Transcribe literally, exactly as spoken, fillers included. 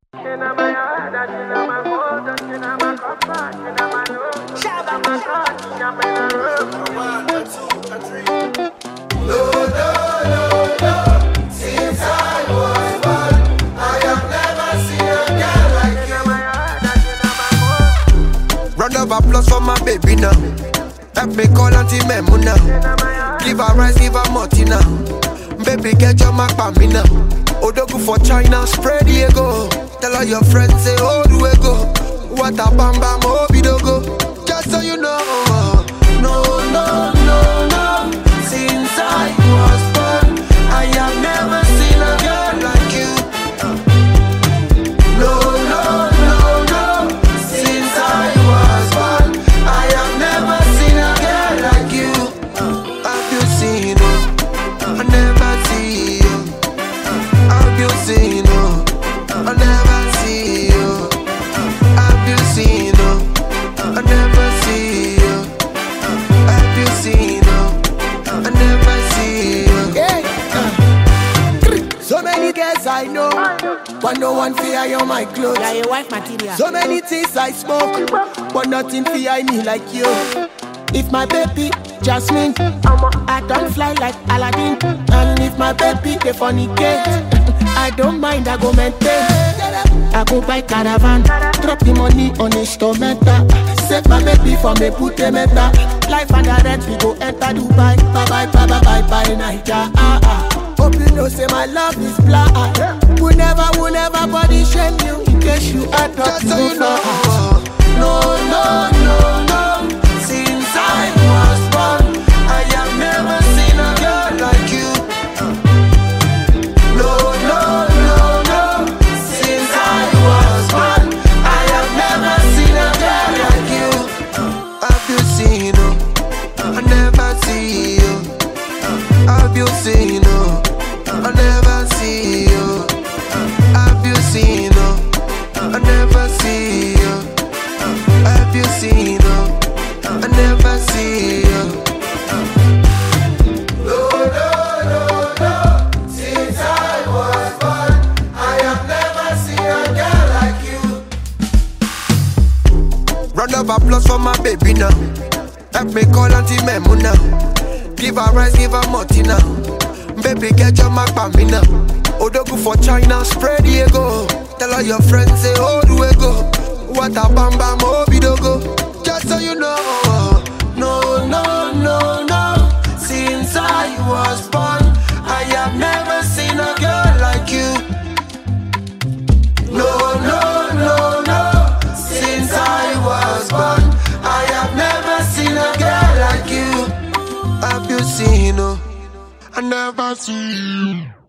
Round of applause for my baby now. Help me call Auntie Memuna. Give her rice, give her multi now. Baby, get your mark by me now. Odogu for China, spread the ego. Tell all your friends, say, oh, do we go? What a bam bam, oh, be do go. Just so you know. No, no, no, no. Since I was born, I have never seen a girl like you. No, no, no, no. Since I was born, I have never seen a girl like you. Have you seen her? I never see you. Have you seen her? I never see you. Have you seen her? I never see you. Have you seen her? I never see you. Hey, uh. So many girls I know, but no one fear you my clothes. Yeah, your wife material. So many things I smoke, but nothing fear me like you. If my baby Jasmine, I don't fly like Aladdin. And if my baby they fornicate, I don't mind, I go maintain. I go buy caravan, drop the money on instrumental. Save my baby from a pute meta. Life and the rent, we go enter Dubai. Bye bye, bye bye, bye bye, Naija. Ah ah. Hope you know, say my love is blind. We never, we never body shame you. In case you add up, Just you so go you know. far. No, no, no, no. Since I was born, I have never seen a girl like you. No, no, no, no. Since I was born, I have never seen a girl like you. Have you seen her? I never see you. Have you seen her? I never see you. Have you seen her? I never see you. Have you seen her? I never see you. No, no, no, no. Since I was born, I have never seen a girl like you. Round of applause for my baby now. Help me call Auntie Memuna. Give her rice, give her multi now. Baby, get your mark by me now. Odogu for China, spread the ego. Tell all your friends, say, oh, do we go? What a bam bam, oh, be do go. Just so you know. No, no, no, no. Since I was born, I have never seen a girl like you. No, no, no, no. Since I was born, I have never seen a girl like you. Have you seen her? I never see you.